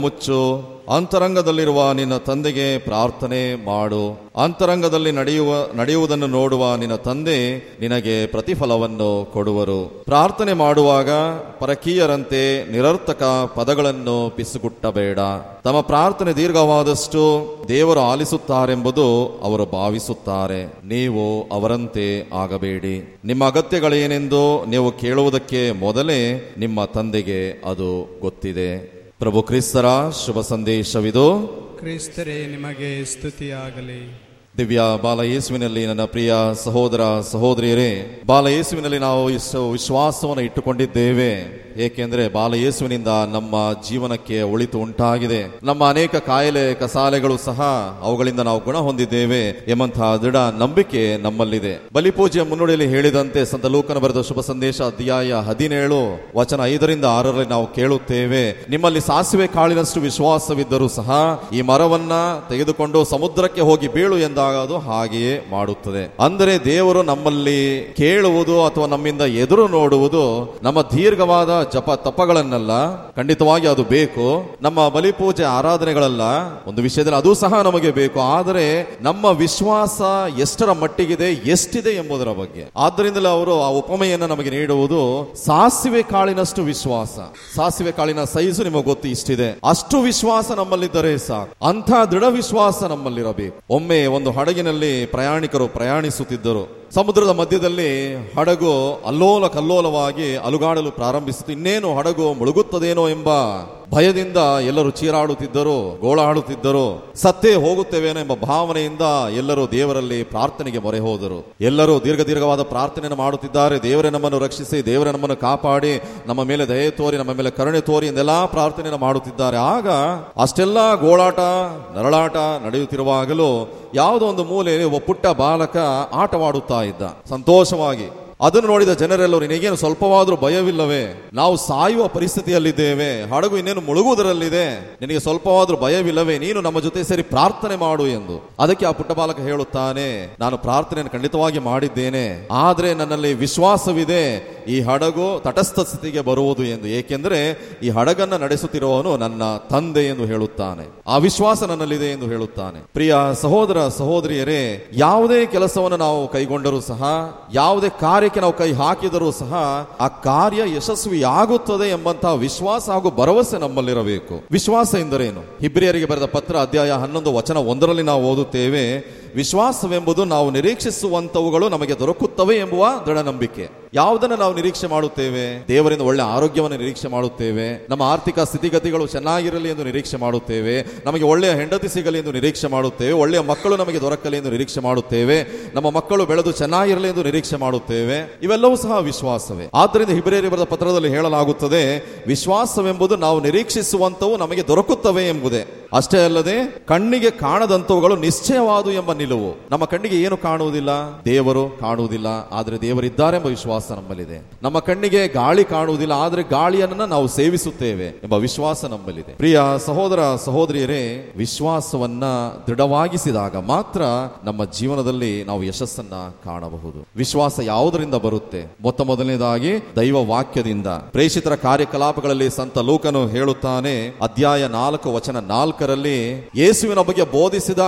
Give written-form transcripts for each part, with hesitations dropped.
ಮುಚ್ಚು, ಅಂತರಂಗದಲ್ಲಿರುವ ನಿನ್ನ ತಂದೆಗೆ ಪ್ರಾರ್ಥನೆ ಮಾಡು. ಅಂತರಂಗದಲ್ಲಿ ನಡೆಯುವುದನ್ನು ನೋಡುವ ನಿನ್ನ ತಂದೆ ನಿನಗೆ ಪ್ರತಿಫಲವನ್ನು ಕೊಡುವರು. ಪ್ರಾರ್ಥನೆ ಮಾಡುವಾಗ ಪರಕೀಯರಂತೆ ನಿರರ್ಥಕ ಪದಗಳನ್ನು ಪಿಸುಗುಟ್ಟಬೇಡ. ತಮ್ಮ ಪ್ರಾರ್ಥನೆ ದೀರ್ಘವಾದಷ್ಟು ದೇವರು ಆಲಿಸುತ್ತಾರೆಂಬುದು ಅವರು ಭಾವಿಸುತ್ತಾರೆ. ನೀವು ಅವರಂತೆ ಆಗಬೇಡಿ. ನಿಮ್ಮ ಅಗತ್ಯಗಳೇನೆಂದು ನೀವು ಕೇಳುವುದಕ್ಕೆ ಮೊದಲೇ ನಿಮ್ಮ ತಂದೆಗೆ ಅದು ಗೊತ್ತಿದೆ. ಪ್ರಭು ಕ್ರಿಸ್ತರ ಶುಭ ಸಂದೇಶವಿದು. ಕ್ರಿಸ್ತರೇ ನಿಮಗೆ ಸ್ತುತಿಯಾಗಲಿ. ದಿವ್ಯ ಬಾಲಯೇಸುವಿನಲ್ಲಿ ನನ್ನ ಪ್ರಿಯ ಸಹೋದರ ಸಹೋದರಿಯರೇ, ಬಾಲಯೇಸುವಿನಲ್ಲಿ ನಾವು ವಿಶ್ವಾಸವನ್ನು ಇಟ್ಟುಕೊಂಡಿದ್ದೇವೆ. ಏಕೆಂದರೆ ಬಾಲಯೇಸುವಿನಿಂದ ನಮ್ಮ ಜೀವನಕ್ಕೆ ಒಳಿತು ಉಂಟಾಗಿದೆ. ನಮ್ಮ ಅನೇಕ ಕಾಯಿಲೆ ಕಸಾಲೆಗಳು ಸಹ ಅವುಗಳಿಂದ ನಾವು ಗುಣ ಹೊಂದಿದ್ದೇವೆ ಎಂಬಂತಹ ದೃಢ ನಂಬಿಕೆ ನಮ್ಮಲ್ಲಿದೆ. ಬಲಿಪೂಜೆಯ ಮುನ್ನುಡಿಯಲ್ಲಿ ಹೇಳಿದಂತೆ ಸಂತ ಲೂಕನ ಬರೆದ ಶುಭ ಸಂದೇಶ ಅಧ್ಯಾಯ 17 ವಚನ 5-6 ನಾವು ಕೇಳುತ್ತೇವೆ, ನಿಮ್ಮಲ್ಲಿ ಸಾಸಿವೆ ಕಾಳಿನಷ್ಟು ವಿಶ್ವಾಸವಿದ್ದರೂ ಸಹ ಈ ಮರವನ್ನ ತೆಗೆದುಕೊಂಡು ಸಮುದ್ರಕ್ಕೆ ಹೋಗಿ ಬೀಳು ಎಂದಾಗ ಅದು ಹಾಗೆಯೇ ಮಾಡುತ್ತದೆ. ಅಂದರೆ ದೇವರು ನಮ್ಮಲ್ಲಿ ಕೇಳುವುದು ಅಥವಾ ನಮ್ಮಿಂದ ಎದುರು ನೋಡುವುದು ನಮ್ಮ ದೀರ್ಘವಾದ ಜಪ ತಪಗಳನ್ನಲ್ಲ, ಖಂಡಿತವಾಗಿ ಅದು ಬೇಕು. ನಮ್ಮ ಬಲಿಪೂಜೆ ಆರಾಧನೆಗಳಲ್ಲ, ಒಂದು ವಿಷಯದಲ್ಲಿ ಅದು ಸಹ ನಮಗೆ ಬೇಕು. ಆದರೆ ನಮ್ಮ ವಿಶ್ವಾಸ ಎಷ್ಟರ ಮಟ್ಟಿಗಿದೆ, ಎಷ್ಟಿದೆ ಎಂಬುದರ ಬಗ್ಗೆ. ಆದ್ದರಿಂದಲೇ ಅವರು ಆ ಉಪಮೆಯನ್ನು ನಮಗೆ ನೀಡುವುದು ಸಾಸಿವೆ ಕಾಳಿನಷ್ಟು ವಿಶ್ವಾಸ. ಸಾಸಿವೆ ಕಾಳಿನ ಸೈಜು ನಿಮಗೆ ಗೊತ್ತು, ಇಷ್ಟಿದೆ. ಅಷ್ಟು ವಿಶ್ವಾಸ ನಮ್ಮಲ್ಲಿದ್ದರೆ ಸಾಕು. ಅಂಥ ದೃಢ ವಿಶ್ವಾಸ ನಮ್ಮಲ್ಲಿರಬೇಕು. ಒಮ್ಮೆ ಒಂದು ಹಡಗಿನಲ್ಲಿ ಪ್ರಯಾಣಿಕರು ಪ್ರಯಾಣಿಸುತ್ತಿದ್ದರು. ಸಮುದ್ರದ ಮಧ್ಯದಲ್ಲಿ ಹಡಗು ಅಲ್ಲೋಲ ಕಲ್ಲೋಲವಾಗಿ ಅಲುಗಾಡಲು ಪ್ರಾರಂಭಿಸಿತು. ಇನ್ನೇನು ಹಡಗು ಮುಳುಗುತ್ತದೇನೋ ಎಂಬ ಭಯದಿಂದ ಎಲ್ಲರೂ ಚೀರಾಡುತ್ತಿದ್ದರು, ಗೋಳಾಡುತ್ತಿದ್ದರು. ಸತ್ತೇ ಹೋಗುತ್ತೇವೇನೋ ಎಂಬ ಭಾವನೆಯಿಂದ ಎಲ್ಲರೂ ದೇವರಲ್ಲಿ ಪ್ರಾರ್ಥನೆಗೆ ಮೊರೆ ಹೋದರು. ಎಲ್ಲರೂ ದೀರ್ಘವಾದ ಪ್ರಾರ್ಥನೆಯನ್ನು ಮಾಡುತ್ತಿದ್ದಾರೆ. ದೇವರೇ ನಮ್ಮನ್ನು ರಕ್ಷಿಸಿ, ದೇವರೇ ನಮ್ಮನ್ನು ಕಾಪಾಡಿ, ನಮ್ಮ ಮೇಲೆ ದಯೆ ತೋರಿ, ನಮ್ಮ ಮೇಲೆ ಕರುಣೆ ತೋರಿ ಎಂದೆಲ್ಲಾ ಪ್ರಾರ್ಥನೆಯನ್ನು ಮಾಡುತ್ತಿದ್ದಾರೆ. ಆಗ ಅಷ್ಟೆಲ್ಲ ಗೋಳಾಟ ನರಳಾಟ ನಡೆಯುತ್ತಿರುವಾಗಲೂ ಯಾವುದೋ ಒಂದು ಮೂಲೆಯಲ್ಲಿ ಒಬ್ಬ ಪುಟ್ಟ ಬಾಲಕ ಆಟವಾಡುತ್ತಾ ಇದ್ದ ಸಂತೋಷವಾಗಿ. ಅದನ್ನು ನೋಡಿದ ಜನರೆಲ್ಲರೂ, ನಿನಗೇನು ಸ್ವಲ್ಪವಾದ್ರೂ ಭಯವಿಲ್ಲವೇ? ನಾವು ಸಾಯುವ ಪರಿಸ್ಥಿತಿಯಲ್ಲಿದ್ದೇವೆ, ಹಡಗು ಇನ್ನೇನು ಮುಳುಗುವುದರಲ್ಲಿದೆ, ನಿನಗೆ ಸ್ವಲ್ಪವಾದ್ರೂ ಭಯವಿಲ್ಲವೇ? ನೀನು ನಮ್ಮ ಜೊತೆ ಸೇರಿ ಪ್ರಾರ್ಥನೆ ಮಾಡು ಎಂದು. ಅದಕ್ಕೆ ಆ ಪುಟ್ಟ ಬಾಲಕ ಹೇಳುತ್ತಾನೆ, ನಾನು ಪ್ರಾರ್ಥನೆಯನ್ನು ಖಂಡಿತವಾಗಿ ಮಾಡಿದ್ದೇನೆ, ಆದರೆ ನನ್ನಲ್ಲಿ ವಿಶ್ವಾಸವಿದೆ ಈ ಹಡಗು ತಟಸ್ಥ ಸ್ಥಿತಿಗೆ ಬರುವುದು ಎಂದು. ಏಕೆಂದರೆ ಈ ಹಡಗನ್ನ ನಡೆಸುತ್ತಿರುವವನು ನನ್ನ ತಂದೆ ಎಂದು ಹೇಳುತ್ತಾನೆ. ಆ ವಿಶ್ವಾಸ ನನ್ನಲ್ಲಿದೆ ಎಂದು ಹೇಳುತ್ತಾನೆ. ಪ್ರಿಯ ಸಹೋದರ ಸಹೋದರಿಯರೇ, ಯಾವುದೇ ಕೆಲಸವನ್ನು ನಾವು ಕೈಗೊಂಡರೂ ಸಹ, ಯಾವುದೇ ಕಾರ್ಯ ನಾವು ಕೈ ಹಾಕಿದರೂ ಸಹ ಆ ಕಾರ್ಯ ಯಶಸ್ವಿಯಾಗುತ್ತದೆ ಎಂಬಂತಹ ವಿಶ್ವಾಸ ಹಾಗೂ ಭರವಸೆ ನಮ್ಮಲ್ಲಿರಬೇಕು. ವಿಶ್ವಾಸ ಎಂದರೇನು? ಇಬ್ರಿಯರಿಗೆ ಬರೆದ ಪತ್ರ ಅಧ್ಯಾಯ 11 ವಚನ 1 ನಾವು ಓದುತ್ತೇವೆ, ವಿಶ್ವಾಸವೆಂಬುದು ನಾವು ನಿರೀಕ್ಷಿಸುವಂತವುಗಳು ನಮಗೆ ದೊರಕುತ್ತವೆ ಎಂಬುವ ದೃಢ ನಂಬಿಕೆ. ಯಾವುದನ್ನು ನಾವು ನಿರೀಕ್ಷೆ ಮಾಡುತ್ತೇವೆ? ದೇವರಿಂದ ಒಳ್ಳೆ ಆರೋಗ್ಯವನ್ನು ನಿರೀಕ್ಷೆ ಮಾಡುತ್ತೇವೆ, ನಮ್ಮ ಆರ್ಥಿಕ ಸ್ಥಿತಿಗತಿಗಳು ಚೆನ್ನಾಗಿರಲಿ ಎಂದು ನಿರೀಕ್ಷೆ ಮಾಡುತ್ತೇವೆ, ನಮಗೆ ಒಳ್ಳೆಯ ಹೆಂಡತಿ ಸಿಗಲಿ ಎಂದು ನಿರೀಕ್ಷೆ ಮಾಡುತ್ತೇವೆ, ಒಳ್ಳೆಯ ಮಕ್ಕಳು ನಮಗೆ ದೊರಕಲಿ ಎಂದು ನಿರೀಕ್ಷೆ ಮಾಡುತ್ತೇವೆ, ನಮ್ಮ ಮಕ್ಕಳು ಬೆಳೆದು ಚೆನ್ನಾಗಿರಲಿ ಎಂದು ನಿರೀಕ್ಷೆ ಮಾಡುತ್ತೇವೆ. ಇವೆಲ್ಲವೂ ಸಹ ವಿಶ್ವಾಸವೇ. ಆದ್ದರಿಂದ ಇಬ್ರಿಯರಿಗೆ ಬರೆದ ಪತ್ರದಲ್ಲಿ ಹೇಳಲಾಗುತ್ತದೆ, ವಿಶ್ವಾಸವೆಂಬುದು ನಾವು ನಿರೀಕ್ಷಿಸುವಂತವು ನಮಗೆ ದೊರಕುತ್ತವೆ ಎಂಬುದೇ. ಅಷ್ಟೇ ಅಲ್ಲದೆ ಕಣ್ಣಿಗೆ ಕಾಣದಂತವುಗಳು ನಿಶ್ಚಯವಾದು ಎಂಬ ನಿಲುವು. ನಮ್ಮ ಕಣ್ಣಿಗೆ ಏನು ಕಾಣುವುದಿಲ್ಲ? ದೇವರು ಕಾಣುವುದಿಲ್ಲ, ಆದರೆ ದೇವರಿದ್ದಾರೆ ಎಂಬ ವಿಶ್ವಾಸ ನಮ್ಮಲ್ಲಿದೆ. ನಮ್ಮ ಕಣ್ಣಿಗೆ ಗಾಳಿ ಕಾಣುವುದಿಲ್ಲ, ಆದರೆ ಗಾಳಿಯನ್ನ ನಾವು ಸೇವಿಸುತ್ತೇವೆ ಎಂಬ ವಿಶ್ವಾಸ ನಮ್ಮಲ್ಲಿದೆ. ಪ್ರಿಯ ಸಹೋದರ ಸಹೋದರಿಯರೇ, ವಿಶ್ವಾಸವನ್ನ ದೃಢವಾಗಿಸಿದಾಗ ಮಾತ್ರ ನಮ್ಮ ಜೀವನದಲ್ಲಿ ನಾವು ಯಶಸ್ಸನ್ನ ಕಾಣಬಹುದು. ವಿಶ್ವಾಸ ಯಾವುದರಿಂದ ಬರುತ್ತೆ? ಮೊದಲನೇದಾಗಿ ದೈವ ವಾಕ್ಯದಿಂದ. ಪ್ರೇಷಿತರ ಕಾರ್ಯಕಲಾಪಗಳಲ್ಲಿ ಸಂತ ಲೂಕನು ಹೇಳುತ್ತಾನೆ, ಅಧ್ಯಾಯ 4 ವಚನ 4ರಲ್ಲಿ, ಯೇಸುವಿನ ಬಗ್ಗೆ ಬೋಧಿಸಿದ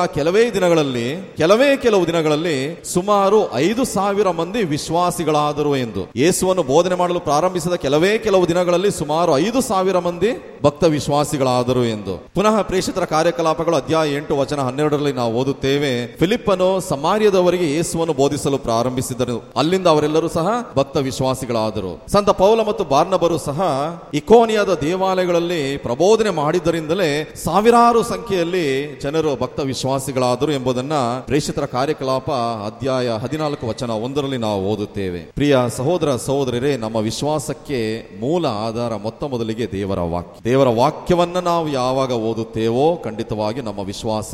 ಕೆಲವು ದಿನಗಳಲ್ಲಿ ಸುಮಾರು 5,000 ಮಂದಿ ವಿಶ್ವಾಸಿಗಳಾದರು ಎಂದು. ಯೇಸುವನ್ನು ಬೋಧನೆ ಮಾಡಲು ಪ್ರಾರಂಭಿಸಿದ ಕೆಲವು ದಿನಗಳಲ್ಲಿ ಸುಮಾರು 5,000 ಮಂದಿ ಭಕ್ತ ವಿಶ್ವಾಸಿಗಳಾದರು ಎಂದು. ಪುನಃ ಪ್ರೇಷಿತರ ಕಾರ್ಯಕಲಾಪಗಳು ಅಧ್ಯಾಯ 8 ವಚನ 12ರಲ್ಲಿ ನಾವು ಓದುತ್ತೇವೆ, ಫಿಲಿಪ್ಪನು ಸಮಾರ್ಯದವರಿಗೆ ಯೇಸುವನ್ನು ಬೋಧಿಸಲು ಪ್ರಾರಂಭಿಸಿದರು, ಅಲ್ಲಿಂದ ಅವರೆಲ್ಲರೂ ಸಹ ಭಕ್ತ ವಿಶ್ವಾಸಿಗಳಾದರು. ಸಂತ ಪೌಲ ಮತ್ತು ಬಾರ್ನಬರು ಸಹ ಇಕೋನಿಯಾದ ದೇವಾಲಯಗಳಲ್ಲಿ ಪ್ರಬೋಧನೆ ಮಾಡಿದ್ದರಿಂದಲೇ ಸಾವಿರಾರು ಸಂಖ್ಯೆಯಲ್ಲಿ ಜನರು ಭಕ್ತ ವಿಶ್ವಾಸಿಗಳಾದರು ಎಂಬುದನ್ನ ಪ್ರೇಷಿತರ ಕಾರ್ಯಕಲಾಪ ಅಧ್ಯಾಯ 14 ವಚನ 1ರಲ್ಲಿ ನಾವು ಓದುತ್ತೇವೆ. ಪ್ರಿಯ ಸಹೋದರ ಸಹೋದರರೇ, ನಮ್ಮ ವಿಶ್ವಾಸಕ್ಕೆ ಮೂಲ ಆಧಾರ ಮೊದಲಿಗೆ ದೇವರ ವಾಕ್ಯವನ್ನ ನಾವು ಯಾವಾಗ ಓದುತ್ತೇವೋ ಖಂಡಿತವಾಗಿ ನಮ್ಮ ವಿಶ್ವಾಸ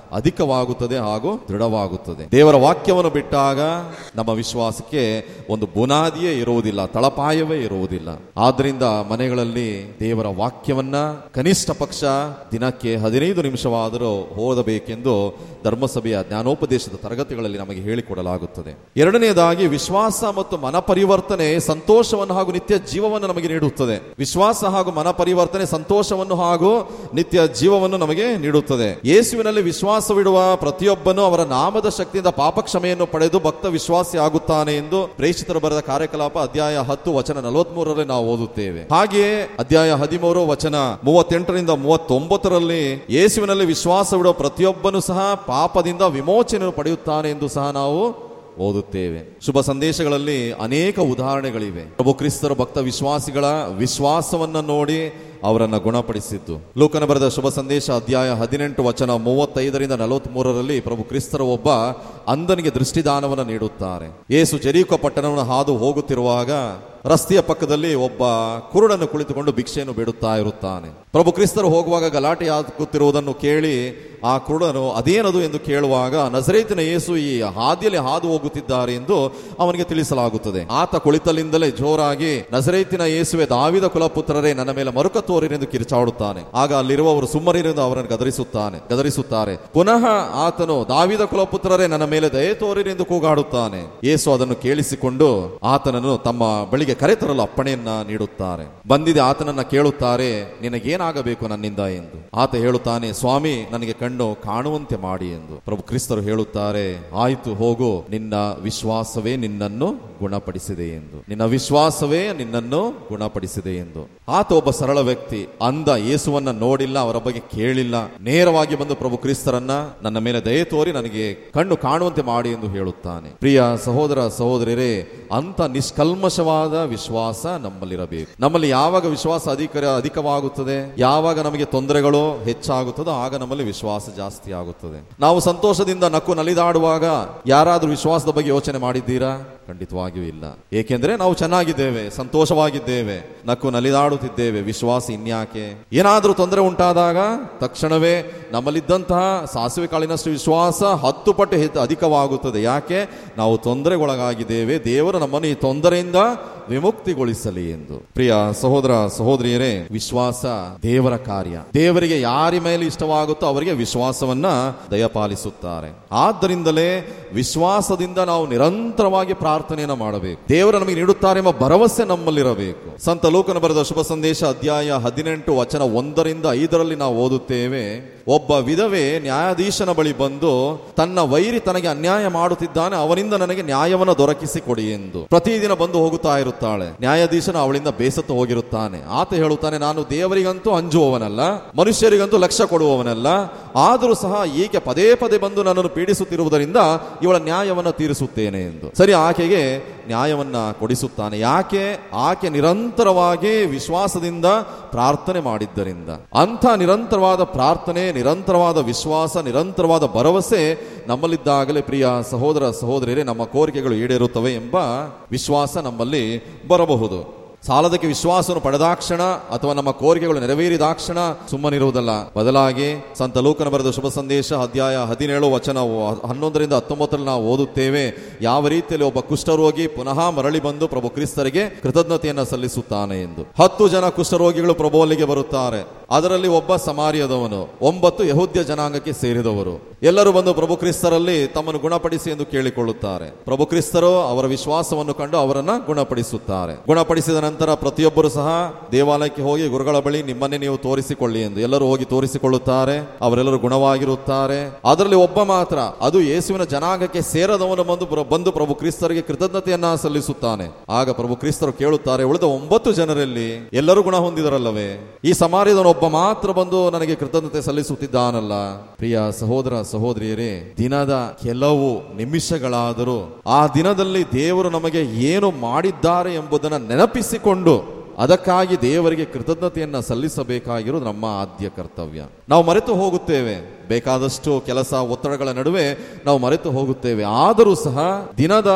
ಅಧಿಕವಾಗುತ್ತದೆ ಹಾಗೂ ದೃಢವಾಗುತ್ತದೆ. ದೇವರ ವಾಕ್ಯವನ್ನು ಬಿಟ್ಟಾಗ ನಮ್ಮ ವಿಶ್ವಾಸಕ್ಕೆ ಒಂದು ಬುನಾದಿಯೇ ಇರುವುದಿಲ್ಲ, ತಳಪಾಯವೇ ಇರುವುದಿಲ್ಲ. ಆದ್ರಿಂದ ಮನೆಗಳಲ್ಲಿ ದೇವರ ವಾಕ್ಯವನ್ನ ಕನಿಷ್ಠ ಪಕ್ಷ ದಿನಕ್ಕೆ 15 ನಿಮಿಷವಾದರೂ ಓದಬೇಕೆಂದು ಧರ್ಮಸಭೆಯ ಜ್ಞಾನೋಪದೇಶದ ತರಗತಿಗಳಲ್ಲಿ ನಮಗೆ ಹೇಳಿಕೊಡಲಾಗುತ್ತದೆ. ಎರಡನೆಯದಾಗಿ, ವಿಶ್ವಾಸ ಮತ್ತು ಮನ ಪರಿವರ್ತನೆ ಸಂತೋಷವನ್ನು ಹಾಗೂ ನಿತ್ಯ ಜೀವವನ್ನು ನಮಗೆ ನೀಡುತ್ತದೆ. ವಿಶ್ವಾಸ ಹಾಗೂ ಮನ ಪರಿವರ್ತನೆ ಸಂತೋಷವನ್ನು ಹಾಗೂ ನಿತ್ಯ ಜೀವವನ್ನು ನಮಗೆ ನೀಡುತ್ತದೆ. ಯೇಸುವಿನಲ್ಲಿ ವಿಶ್ವಾಸವಿಡುವ ಪ್ರತಿಯೊಬ್ಬನು ಅವರ ನಾಮದ ಶಕ್ತಿಯಿಂದ ಪಾಪ ಕ್ಷಮೆಯನ್ನು ಪಡೆದು ಭಕ್ತ ವಿಶ್ವಾಸಿ ಆಗುತ್ತಾನೆ ಎಂದು ಪ್ರೇಷಿತರು ಬರೆದ ಕಾರ್ಯಕಲಾಪ ಅಧ್ಯಾಯ 10 ವಚನ 43ರಲ್ಲಿ ನಾವು ಓದುತ್ತೇವೆ. ಹಾಗೆಯೇ ಅಧ್ಯಾಯ 13 ವಚನ 38ರಿಂದ 39ರಲ್ಲಿ ಯೇಸುವಿನಲ್ಲಿ ವಿಶ್ವಾಸವಿಡುವ ಪ್ರತಿಯೊಬ್ಬನು ಸಹ ಪಾಪದಿಂದ ವಿಮೋಚನೆಯನ್ನು ಪಡೆಯುತ್ತಾನೆ ಎಂದು ಸಹ ನಾವು ಓದುತ್ತೇವೆ. ಶುಭ ಸಂದೇಶಗಳಲ್ಲಿ ಅನೇಕ ಉದಾಹರಣೆಗಳಿವೆ. ಪ್ರಭು ಕ್ರಿಸ್ತರು ಭಕ್ತ ವಿಶ್ವಾಸಿಗಳ ವಿಶ್ವಾಸವನ್ನ ನೋಡಿ ಅವರನ್ನ ಗುಣಪಡಿಸಿದ್ದು. ಲೂಕನ ಬರೆದ ಶುಭ ಸಂದೇಶ ಅಧ್ಯಾಯ 18 ವಚನ 35ರಿಂದ 43ರಲ್ಲಿ ಪ್ರಭು ಕ್ರಿಸ್ತರು ಒಬ್ಬ ಅಂಧನಿಗೆ ದೃಷ್ಟಿದಾನವನ್ನು ನೀಡುತ್ತಾರೆ. ಯೇಸು ಜೆರಿಕೋ ಪಟ್ಟಣವನ್ನು ಹಾದು ಹೋಗುತ್ತಿರುವಾಗ ರಸ್ತೆಯ ಪಕ್ಕದಲ್ಲಿ ಒಬ್ಬ ಕುರುಡನ್ನು ಕುಳಿತುಕೊಂಡು ಭಿಕ್ಷೆಯನ್ನು ಬೇಡುತ್ತಾ ಇರುತ್ತಾನೆ. ಪ್ರಭು ಕ್ರಿಸ್ತರು ಹೋಗುವಾಗ ಗಲಾಟೆ ಆಗುತ್ತಿರುವುದನ್ನು ಕೇಳಿ ಆ ಕುರುಡನು ಅದೇನದು ಎಂದು ಕೇಳುವಾಗ ನಜರೇತಿನ ಯೇಸು ಈ ಹಾದಿಯಲ್ಲಿ ಹಾದು ಹೋಗುತ್ತಿದ್ದಾರೆ ಎಂದು ಅವನಿಗೆ ತಿಳಿಸಲಾಗುತ್ತದೆ. ಆತ ಕುಳಿತಲ್ಲಿಂದಲೇ ಜೋರಾಗಿ, ನಜರೇತಿನ ಯೇಸುವೆ, ದಾವಿದ ಕುಲಪುತ್ರರೇ, ನನ್ನ ಮೇಲೆ ಮರುಕ ತೋರಿರೆಂದು ಕಿರಿಚಾಡುತ್ತಾನೆ. ಆಗ ಅಲ್ಲಿರುವವರು ಸುಮ್ಮನಿರೆಂದು ಅವರನ್ನು ಗದರಿಸುತ್ತಾರೆ. ಪುನಃ ಆತನು, ದಾವಿದ ಕುಲಪುತ್ರರೇ, ನನ್ನ ಮೇಲೆ ದಯೆ ತೋರಿರೆಂದು ಕೂಗಾಡುತ್ತಾನೆ. ಯೇಸು ಅದನ್ನು ಕೇಳಿಸಿಕೊಂಡು ಆತನನ್ನು ತಮ್ಮ ಬಳಿಗೆ ಕರೆತರಲು ಅಪ್ಪಣೆಯನ್ನ ನೀಡುತ್ತಾರೆ. ಬಂದಿದೆ ಆತನನ್ನ ಕೇಳುತ್ತಾರೆ, ನಿನಗೇನಾಗಬೇಕು ನನ್ನಿಂದ ಎಂದು. ಆತ ಹೇಳುತ್ತಾನೆ, ಸ್ವಾಮಿ, ನನಗೆ ಕಣ್ಣು ಕಾಣುವಂತೆ ಮಾಡಿ ಎಂದು. ಪ್ರಭು ಕ್ರಿಸ್ತರು ಹೇಳುತ್ತಾರೆ, ಆಯಿತು, ಹೋಗು, ನಿನ್ನ ವಿಶ್ವಾಸವೇ ನಿನ್ನನ್ನು ಗುಣಪಡಿಸಿದೆ ಎಂದು. ನಿನ್ನ ವಿಶ್ವಾಸವೇ ನಿನ್ನನ್ನು ಗುಣಪಡಿಸಿದೆ ಎಂದು. ಆತ ಒಬ್ಬ ಸರಳ ವ್ಯಕ್ತಿ, ಅಂದ, ಯೇಸುವನ್ನ ನೋಡಿಲ್ಲ, ಅವರ ಬಗ್ಗೆ ಕೇಳಿಲ್ಲ. ನೇರವಾಗಿ ಬಂದು ಪ್ರಭು ಕ್ರಿಸ್ತರನ್ನ, ನನ್ನ ಮೇಲೆ ದಯೆ ತೋರಿ ನನಗೆ ಕಣ್ಣು ಕಾಣುವಂತೆ ಮಾಡಿ ಎಂದು ಹೇಳುತ್ತಾನೆ. ಪ್ರಿಯ ಸಹೋದರ ಸಹೋದರಿಯರೇ, ಅಂತ ನಿಷ್ಕಲ್ಮಶವಾದ ವಿಶ್ವಾಸ ನಮ್ಮಲ್ಲಿರಬೇಕು. ನಮ್ಮಲ್ಲಿ ಯಾವಾಗ ವಿಶ್ವಾಸ ಅಧಿಕವಾಗುತ್ತದೆ, ಯಾವಾಗ ನಮಗೆ ತೊಂದರೆಗಳು ಹೆಚ್ಚಾಗುತ್ತದೋ ಆಗ ನಮ್ಮಲ್ಲಿ ವಿಶ್ವಾಸ ಜಾಸ್ತಿ ಆಗುತ್ತದೆ. ನಾವು ಸಂತೋಷದಿಂದ ನಕ್ಕು ನಲಿದಾಡುವಾಗ ಯಾರಾದ್ರೂ ವಿಶ್ವಾಸದ ಬಗ್ಗೆ ಯೋಚನೆ ಮಾಡಿದ್ದೀರಾ? ಖಂಡಿತವಾಗಿಯೂ ಇಲ್ಲ. ಏಕೆಂದ್ರೆ ನಾವು ಚೆನ್ನಾಗಿದ್ದೇವೆ, ಸಂತೋಷವಾಗಿದ್ದೇವೆ, ನಕ್ಕು ನಲಿದಾಡುತ್ತಿದ್ದೇವೆ. ವಿಶ್ವಾಸ ಇನ್ಯಾಕೆ? ಏನಾದ್ರೂ ತೊಂದರೆ ಉಂಟಾದಾಗ ತಕ್ಷಣವೇ ನಮ್ಮಲ್ಲಿದ್ದಂತಹ ಸಾಸಿವೆ ಕಾಳಿನಷ್ಟು ವಿಶ್ವಾಸ 10 ಪಟ್ಟು ಅಧಿಕವಾಗುತ್ತದೆ. ಯಾಕೆ? ನಾವು ತೊಂದರೆಗೊಳಗಾಗಿದ್ದೇವೆ. ದೇವರು ನಮ್ಮನ್ನು ಈ ತೊಂದರೆಯಿಂದ ವಿಮುಕ್ತಿಗೊಳಿಸಲಿ ಎಂದು. ಪ್ರಿಯ ಸಹೋದರ ಸಹೋದರಿಯರೇ, ವಿಶ್ವಾಸ ದೇವರ ಕಾರ್ಯ. ದೇವರಿಗೆ ಯಾರ ಮೇಲೆ ಇಷ್ಟವಾಗುತ್ತೋ ಅವರಿಗೆ ವಿಶ್ವಾಸವನ್ನ ದಯಪಾಲಿಸುತ್ತಾರೆ. ಆದ್ದರಿಂದಲೇ ವಿಶ್ವಾಸದಿಂದ ನಾವು ನಿರಂತರವಾಗಿ ಪ್ರಾರ್ಥನೆಯನ್ನು ಮಾಡಬೇಕು. ದೇವರು ನಮಗೆ ನೀಡುತ್ತಾರೆ ಎಂಬ ಭರವಸೆ ನಮ್ಮಲ್ಲಿರಬೇಕು. ಸಂತ ಲೂಕನ ಬರೆದ ಶುಭ ಸಂದೇಶ ಅಧ್ಯಾಯ 18 ವಚನ 1ರಿಂದ 5ರಲ್ಲಿ ನಾವು ಓದುತ್ತೇವೆ, ಒಬ್ಬ ವಿಧವೆ ನ್ಯಾಯಾಧೀಶನ ಬಳಿ ಬಂದು, ತನ್ನ ವೈರಿ ತನಗೆ ಅನ್ಯಾಯ ಮಾಡುತ್ತಿದ್ದಾನೆ, ಅವನಿಂದ ನನಗೆ ನ್ಯಾಯವನ್ನು ದೊರಕಿಸಿ ಕೊಡಿ ಎಂದು ಪ್ರತಿದಿನ ಬಂದು ಹೋಗುತ್ತಾ ಇರುತ್ತಾಳೆ. ನ್ಯಾಯಾಧೀಶನು ಅವಳಿಂದ ಬೇಸತ್ತು ಹೋಗಿರುತ್ತಾನೆ. ಆತ ಹೇಳುತ್ತಾನೆ, ನಾನು ದೇವರಿಗಂತೂ ಅಂಜುವವನಲ್ಲ, ಮನುಷ್ಯರಿಗಂತೂ ಲಕ್ಷ್ಯ ಕೊಡುವವನಲ್ಲ, ಆದರೂ ಸಹ ಈಕೆ ಪದೇ ಪದೇ ಬಂದು ನನ್ನನ್ನು ಪೀಡಿಸುತ್ತಿರುವುದರಿಂದ ಇವಳ ನ್ಯಾಯವನ್ನು ತೀರಿಸುತ್ತೇನೆ ಎಂದು. ಸರಿ, ಆಕೆಗೆ ನ್ಯಾಯವನ್ನ ಕೊಡಿಸುತ್ತಾನೆ. ಯಾಕೆ? ಆಕೆ ನಿರಂತರವಾಗಿ ವಿಶ್ವಾಸದಿಂದ ಪ್ರಾರ್ಥನೆ ಮಾಡಿದ್ದರಿಂದ. ಅಂಥ ನಿರಂತರವಾದ ಪ್ರಾರ್ಥನೆ, ನಿರಂತರವಾದ ವಿಶ್ವಾಸ, ನಿರಂತರವಾದ ಭರವಸೆ ನಮ್ಮಲ್ಲಿದ್ದಾಗಲೇ ಪ್ರಿಯ ಸಹೋದರ ಸಹೋದರಿಯರೇ, ನಮ್ಮ ಕೋರಿಕೆಗಳು ಈಡೇರುತ್ತವೆ ಎಂಬ ವಿಶ್ವಾಸ ನಮ್ಮಲ್ಲಿ ಬರಬಹುದು. ಸಾಲದಕ್ಕೆ ವಿಶ್ವಾಸವನ್ನು ಪಡೆದಾಕ್ಷಣ ಅಥವಾ ನಮ್ಮ ಕೋರಿಕೆಗಳು ನೆರವೇರಿದಾಕ್ಷಣ ಸುಮ್ಮನಿರುವುದಲ್ಲ. ಬದಲಾಗಿ ಸಂತ ಲೂಕನ ಬರೆದ ಶುಭ ಸಂದೇಶ ಅಧ್ಯಾಯ 17 ವಚನ 11ರಿಂದ 19ರಲ್ಲಿ ನಾವು ಓದುತ್ತೇವೆ, ಯಾವ ರೀತಿಯಲ್ಲಿ ಒಬ್ಬ ಕುಷ್ಠರೋಗಿ ಪುನಃ ಮರಳಿ ಬಂದು ಪ್ರಭು ಕ್ರಿಸ್ತರಿಗೆ ಕೃತಜ್ಞತೆಯನ್ನು ಸಲ್ಲಿಸುತ್ತಾನೆ ಎಂದು. 10 ಜನ ಕುಷ್ಠರೋಗಿಗಳು ಪ್ರಭುವಲ್ಲಿಗೆ ಬರುತ್ತಾರೆ. ಅದರಲ್ಲಿ ಒಬ್ಬ ಸಮಾರ್ಯದವನು, 9 ಯಹೂದ್ಯ ಜನಾಂಗಕ್ಕೆ ಸೇರಿದವರು. ಎಲ್ಲರೂ ಬಂದು ಪ್ರಭು ಕ್ರಿಸ್ತರಲ್ಲಿ ತಮ್ಮನ್ನು ಗುಣಪಡಿಸಿ ಎಂದು ಕೇಳಿಕೊಳ್ಳುತ್ತಾರೆ. ಪ್ರಭು ಕ್ರಿಸ್ತರು ಅವರ ವಿಶ್ವಾಸವನ್ನು ಕಂಡು ಅವರನ್ನ ಗುಣಪಡಿಸುತ್ತಾರೆ. ಗುಣಪಡಿಸಿದ ನಂತರ ಪ್ರತಿಯೊಬ್ಬರು ಸಹ ದೇವಾಲಯಕ್ಕೆ ಹೋಗಿ ಗುರುಗಳ ಬಳಿ ನಿಮ್ಮನ್ನೇ ನೀವು ತೋರಿಸಿಕೊಳ್ಳಿ ಎಂದು ಎಲ್ಲರೂ ಹೋಗಿ ತೋರಿಸಿಕೊಳ್ಳುತ್ತಾರೆ. ಅವರೆಲ್ಲರೂ ಗುಣವಾಗಿರುತ್ತಾರೆ. ಅದರಲ್ಲಿ ಒಬ್ಬ ಮಾತ್ರ, ಅದು ಯೇಸುವಿನ ಜನಾಂಗಕ್ಕೆ ಸೇರದವನು ಬಂದು ಪ್ರಭು ಕ್ರಿಸ್ತರಿಗೆ ಕೃತಜ್ಞತೆಯನ್ನ ಸಲ್ಲಿಸುತ್ತಾನೆ. ಆಗ ಪ್ರಭು ಕ್ರಿಸ್ತರು ಕೇಳುತ್ತಾರೆ, ಉಳಿದ 9 ಜನರಲ್ಲಿ ಎಲ್ಲರೂ ಗುಣ ಹೊಂದಿದರಲ್ಲವೇ? ಈ ಸಮಾರ್ಯದವನು ಒಬ್ಬ ಮಾತ್ರ ಬಂದು ನನಗೆ ಕೃತಜ್ಞತೆ ಸಲ್ಲಿಸುತ್ತಿದ್ದಾನಲ್ಲ. ಪ್ರಿಯ ಸಹೋದರ ಸಹೋದರಿಯರೇ, ದಿನದ ಕೆಲವು ನಿಮಿಷಗಳಾದರೂ ಆ ದಿನದಲ್ಲಿ ದೇವರು ನಮಗೆ ಏನು ಮಾಡಿದ್ದಾರೆ ಎಂಬುದನ್ನು ನೆನಪಿಸಿಕೊಂಡು ಅದಕ್ಕಾಗಿ ದೇವರಿಗೆ ಕೃತಜ್ಞತೆಯನ್ನ ಸಲ್ಲಿಸಬೇಕಾಗಿರೋದು ನಮ್ಮ ಆದ್ಯ ಕರ್ತವ್ಯ. ನಾವು ಮರೆತು ಹೋಗುತ್ತೇವೆ, ಬೇಕಾದಷ್ಟು ಕೆಲಸ ಒತ್ತಡಗಳ ನಡುವೆ ನಾವು ಮರೆತು ಹೋಗುತ್ತೇವೆ. ಆದರೂ ಸಹ ದಿನದ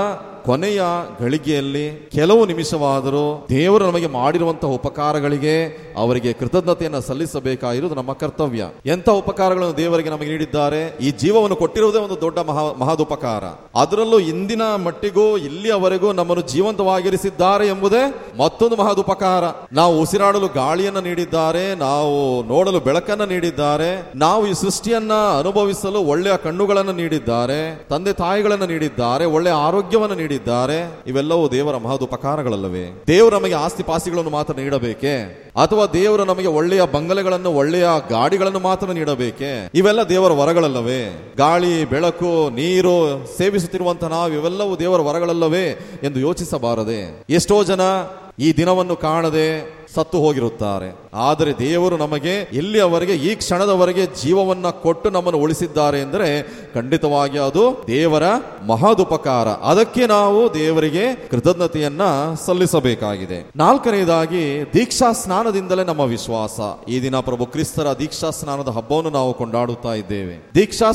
ಕೊನೆಯ ಗಳಿಗೆಯಲ್ಲಿ ಕೆಲವು ನಿಮಿಷವಾದರೂ ದೇವರು ನಮಗೆ ಮಾಡಿರುವಂತಹ ಉಪಕಾರಗಳಿಗೆ ಅವರಿಗೆ ಕೃತಜ್ಞತೆಯನ್ನು ಸಲ್ಲಿಸಬೇಕಾಗಿರುವುದು ನಮ್ಮ ಕರ್ತವ್ಯ. ಎಂಥ ಉಪಕಾರಗಳನ್ನು ದೇವರಿಗೆ ನಮಗೆ ನೀಡಿದ್ದಾರೆ. ಈ ಜೀವವನ್ನು ಕೊಟ್ಟಿರುವುದೇ ಒಂದು ದೊಡ್ಡ ಮಹದುಪಕಾರ. ಅದರಲ್ಲೂ ಇಂದಿನ ಮಟ್ಟಿಗೂ ಇಲ್ಲಿಯವರೆಗೂ ನಮ್ಮನ್ನು ಜೀವಂತವಾಗಿರಿಸಿದ್ದಾರೆ ಎಂಬುದೇ ಮತ್ತೊಂದು ಮಹದುಪಕಾರ. ನಾವು ಉಸಿರಾಡಲು ಗಾಳಿಯನ್ನು ನೀಡಿದ್ದಾರೆ, ನಾವು ನೋಡಲು ಬೆಳಕನ್ನು ನೀಡಿದ್ದಾರೆ, ನಾವು ಈ ಸೃಷ್ಟಿಯನ್ನ ಅನುಭವಿಸಲು ಒಳ್ಳೆಯ ಕಣ್ಣುಗಳನ್ನು ನೀಡಿದ್ದಾರೆ, ತಂದೆ ತಾಯಿಗಳನ್ನು ನೀಡಿದ್ದಾರೆ, ಒಳ್ಳೆಯ ಆರೋಗ್ಯವನ್ನು ನೀಡಿದ್ದಾರೆ. ಇವೆಲ್ಲವೂ ದೇವರ ಮಹದುಪಕಾರಗಳಲ್ಲವೇ? ದೇವರು ನಮಗೆ ಆಸ್ತಿ ಪಾಸ್ತಿಗಳನ್ನು ಮಾತ್ರ ನೀಡಬೇಕೆ? ಅಥವಾ ದೇವರು ನಮಗೆ ಒಳ್ಳೆಯ ಬಂಗಲೆಗಳನ್ನು, ಒಳ್ಳೆಯ ಗಾಡಿಗಳನ್ನು ಮಾತ್ರ ನೀಡಬೇಕೆ? ಇವೆಲ್ಲ ದೇವರ ವರಗಳಲ್ಲವೇ? ಗಾಳಿ, ಬೆಳಕು, ನೀರು ಸೇವಿಸುತ್ತಿರುವಂತಹ ನಾವು ಇವೆಲ್ಲವೂ ದೇವರ ವರಗಳಲ್ಲವೇ ಎಂದು ಯೋಚಿಸಬಾರದೆ? ಎಷ್ಟೋ ಜನ ಈ ದಿನವನ್ನು ಕಾಣದೆ ಸತ್ತು ಹೋಗಿರುತ್ತಾರೆ. ಆದರೆ ದೇವರು ನಮಗೆ ಎಲ್ಲಿಯವರೆಗೆ, ಈ ಕ್ಷಣದವರೆಗೆ ಜೀವವನ್ನ ಕೊಟ್ಟು ನಮ್ಮನ್ನು ಉಳಿಸಿದ್ದಾರೆ ಎಂದರೆ ಖಂಡಿತವಾಗಿ ಅದು ದೇವರ ಮಹದುಪಕಾರ. ಅದಕ್ಕೆ ನಾವು ದೇವರಿಗೆ ಕೃತಜ್ಞತೆಯನ್ನ ಸಲ್ಲಿಸಬೇಕಾಗಿದೆ. ನಾಲ್ಕನೆಯದಾಗಿ, ದೀಕ್ಷಾ ಸ್ನಾನದಿಂದಲೇ ನಮ್ಮ ವಿಶ್ವಾಸ. ಈ ದಿನ ಪ್ರಭು ಕ್ರಿಸ್ತರ ದೀಕ್ಷಾ ಸ್ನಾನದ ಹಬ್ಬವನ್ನು ನಾವು ಕೊಂಡಾಡುತ್ತಾ ಇದ್ದೇವೆ. ದೀಕ್ಷಾ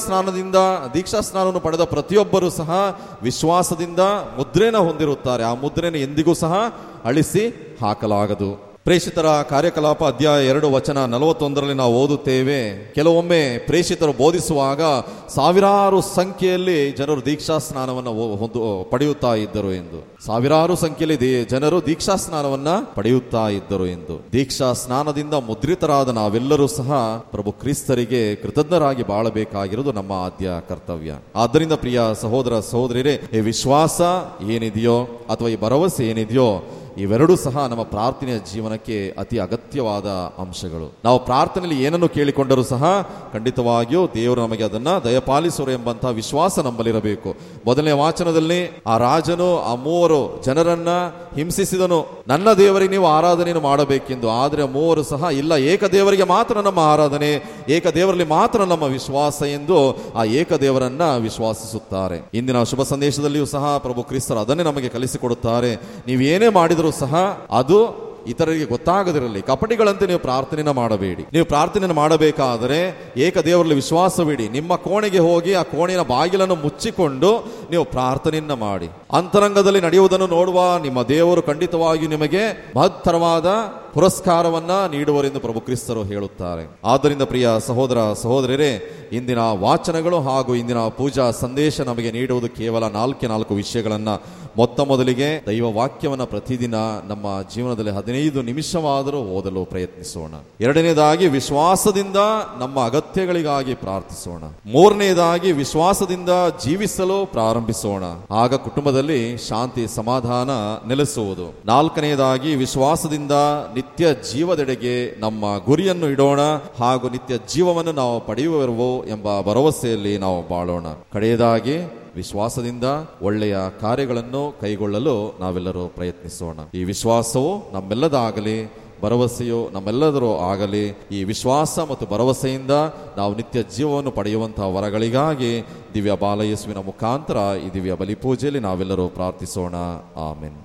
ಸ್ನಾನವನ್ನು ಪಡೆದ ಪ್ರತಿಯೊಬ್ಬರೂ ಸಹ ವಿಶ್ವಾಸದಿಂದ ಮುದ್ರೆನ ಹೊಂದಿರುತ್ತಾರೆ. ಆ ಮುದ್ರೆನ ಎಂದಿಗೂ ಸಹ ಅಳಿಸಿ ಹಾಕಲಾಗದು. ಪ್ರೇಷಿತರ ಕಾರ್ಯಕಲಾಪ ಅಧ್ಯಾಯ 2 ವಚನ 41ರಲ್ಲಿ ನಾವು ಓದುತ್ತೇವೆ, ಕೆಲವೊಮ್ಮೆ ಪ್ರೇಷಿತರು ಬೋಧಿಸುವಾಗ ಸಾವಿರಾರು ಸಂಖ್ಯೆಯಲ್ಲಿ ಜನರು ದೀಕ್ಷಾ ಸ್ನಾನವನ್ನು ಪಡೆಯುತ್ತಾ ಇದ್ದರು ಎಂದು. ಸಾವಿರಾರು ಸಂಖ್ಯೆಯಲ್ಲಿ ಜನರು ದೀಕ್ಷಾ ಸ್ನಾನವನ್ನ ಪಡೆಯುತ್ತಾ ಇದ್ದರು ಎಂದು. ದೀಕ್ಷಾ ಸ್ನಾನದಿಂದ ಮುದ್ರಿತರಾದ ನಾವೆಲ್ಲರೂ ಸಹ ಪ್ರಭು ಕ್ರಿಸ್ತರಿಗೆ ಕೃತಜ್ಞರಾಗಿ ಬಾಳಬೇಕಾಗಿರುವುದು ನಮ್ಮ ಆದ್ಯ ಕರ್ತವ್ಯ. ಆದ್ದರಿಂದ ಪ್ರಿಯ ಸಹೋದರ ಸಹೋದರಿಯರೇ, ಈ ವಿಶ್ವಾಸ ಏನಿದೆಯೋ ಅಥವಾ ಈ ಭರವಸೆ ಏನಿದೆಯೋ ಇವೆರಡೂ ಸಹ ನಮ್ಮ ಪ್ರಾರ್ಥನೆಯ ಜೀವನಕ್ಕೆ ಅತಿ ಅಗತ್ಯವಾದ ಅಂಶಗಳು. ನಾವು ಪ್ರಾರ್ಥನೆಯಲ್ಲಿ ಏನನ್ನು ಕೇಳಿಕೊಂಡರೂ ಸಹ ಖಂಡಿತವಾಗಿಯೂ ದೇವರು ನಮಗೆ ಅದನ್ನ ದಯಪಾಲಿಸುವರು ಎಂಬಂತಹ ವಿಶ್ವಾಸ ನಮ್ಮಲ್ಲಿರಬೇಕು. ಮೊದಲನೇ ವಾಚನದಲ್ಲಿ ಆ ರಾಜನು ಆ 3 ಜನರನ್ನ ಹಿಂಸಿಸಿದನು, ನನ್ನ ದೇವರಿಗೆ ನೀವು ಆರಾಧನೆಯನ್ನು ಮಾಡಬೇಕೆಂದು. ಆದರೆ 3 ಸಹ ಇಲ್ಲ, ಏಕ ದೇವರಿಗೆ ಮಾತ್ರ ನಮ್ಮ ಆರಾಧನೆ, ಏಕ ದೇವರಲ್ಲಿ ಮಾತ್ರ ನಮ್ಮ ವಿಶ್ವಾಸ ಎಂದು ಆ ಏಕ ದೇವರನ್ನ ವಿಶ್ವಾಸಿಸುತ್ತಾರೆ. ಇಂದಿನ ಶುಭ ಸಂದೇಶದಲ್ಲಿಯೂ ಸಹ ಪ್ರಭು ಕ್ರಿಸ್ತರು ಅದನ್ನೇ ನಮಗೆ ಕಲಿಸಿಕೊಡುತ್ತಾರೆ. ನೀವೇನೇ ಮಾಡಿದರೂ ಸಹ ಅದು ಇತರರಿಗೆ ಗೊತ್ತಾಗದಿರಲಿ. ಕಪಟಿಗಳಂತೆ ನೀವು ಪ್ರಾರ್ಥನೆಯನ್ನು ಮಾಡಬೇಡಿ. ನೀವು ಪ್ರಾರ್ಥನೆಯನ್ನು ಮಾಡಬೇಕಾದರೆ ಏಕ ದೇವರಲ್ಲಿ ವಿಶ್ವಾಸವಿಡಿ. ನಿಮ್ಮ ಕೋಣೆಗೆ ಹೋಗಿ ಆ ಕೋಣೆಯ ಬಾಗಿಲನ್ನು ಮುಚ್ಚಿಕೊಂಡು ನೀವು ಪ್ರಾರ್ಥನೆಯನ್ನ ಮಾಡಿ. ಅಂತರಂಗದಲ್ಲಿ ನಡೆಯುವುದನ್ನು ನೋಡುವ ನಿಮ್ಮ ದೇವರು ಖಂಡಿತವಾಗಿಯೂ ನಿಮಗೆ ಮಹತ್ತರವಾದ ಪುರಸ್ಕಾರವನ್ನ ನೀಡುವರೆಂದು ಪ್ರಭು ಕ್ರಿಸ್ತರು ಹೇಳುತ್ತಾರೆ. ಆದ್ದರಿಂದ ಪ್ರಿಯ ಸಹೋದರ ಸಹೋದರಿಯರೇ, ಇಂದಿನ ವಾಚನಗಳು ಹಾಗೂ ಇಂದಿನ ಪೂಜಾ ಸಂದೇಶ ನಮಗೆ ನೀಡುವುದು ಕೇವಲ 4 ವಿಷಯಗಳನ್ನ. ಮೊದಲಿಗೆ ದೈವ ವಾಕ್ಯವನ್ನ ಪ್ರತಿದಿನ ನಮ್ಮ ಜೀವನದಲ್ಲಿ 15 ನಿಮಿಷವಾದರೂ ಓದಲು ಪ್ರಯತ್ನಿಸೋಣ. ಎರಡನೇದಾಗಿ, ವಿಶ್ವಾಸದಿಂದ ನಮ್ಮ ಅಗತ್ಯಗಳಿಗಾಗಿ ಪ್ರಾರ್ಥಿಸೋಣ. ಮೂರನೇದಾಗಿ, ವಿಶ್ವಾಸದಿಂದ ಜೀವಿಸಲು ಪ್ರಾರಂಭಿಸೋಣ. ಆಗ ಕುಟುಂಬದಲ್ಲಿ ಶಾಂತಿ ಸಮಾಧಾನ ನೆಲೆಸುವುದು. ನಾಲ್ಕನೆಯದಾಗಿ, ವಿಶ್ವಾಸದಿಂದ ನಿತ್ಯ ಜೀವದೆಡೆಗೆ ನಮ್ಮ ಗುರಿಯನ್ನು ಇಡೋಣ ಹಾಗೂ ನಿತ್ಯ ಜೀವವನ್ನು ನಾವು ಪಡೆಯುವೆವು ಎಂಬ ಭರವಸೆಯಲ್ಲಿ ನಾವು ಬಾಳೋಣ. ಕಡೆಯದಾಗಿ, ವಿಶ್ವಾಸದಿಂದ ಒಳ್ಳೆಯ ಕಾರ್ಯಗಳನ್ನು ಕೈಗೊಳ್ಳಲು ನಾವೆಲ್ಲರೂ ಪ್ರಯತ್ನಿಸೋಣ. ಈ ವಿಶ್ವಾಸವು ನಮ್ಮೆಲ್ಲದಾಗಲಿ, ಭರವಸೆಯು ನಮ್ಮೆಲ್ಲದರೂ ಆಗಲಿ. ಈ ವಿಶ್ವಾಸ ಮತ್ತು ಭರವಸೆಯಿಂದ ನಾವು ನಿತ್ಯ ಜೀವವನ್ನು ಪಡೆಯುವಂತಹ ವರಗಳಿಗಾಗಿ ದಿವ್ಯ ಬಾಲಯೇಸುವಿನ ಮುಖಾಂತರ ಈ ದಿವ್ಯ ಬಲಿಪೂಜೆಯಲ್ಲಿ ನಾವೆಲ್ಲರೂ ಪ್ರಾರ್ಥಿಸೋಣ. ಆಮೆನ್.